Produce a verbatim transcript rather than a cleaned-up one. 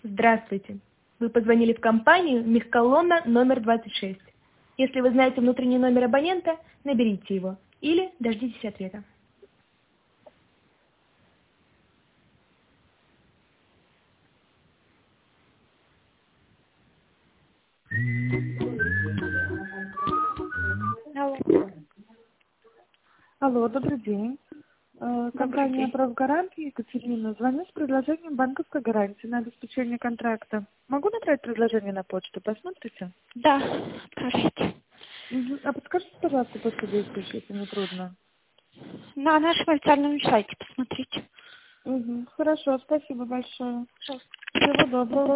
Здравствуйте. Вы позвонили в компанию Мехколонна номер двадцать шесть. Если вы знаете внутренний номер абонента, наберите его или дождитесь ответа. Алло. Алло, добрый день. Э, Добрый Компания день. «Правгарант» Екатерина. Звоню с предложением банковской гарантии на обеспечение контракта. Могу направить предложение на почту? Посмотрите? Да, скажите. Мгм. А подскажите, пожалуйста, после действия, если не трудно. На нашем официальном сайте посмотрите. Мгм. Хорошо, спасибо большое. Пожалуйста. Всего доброго.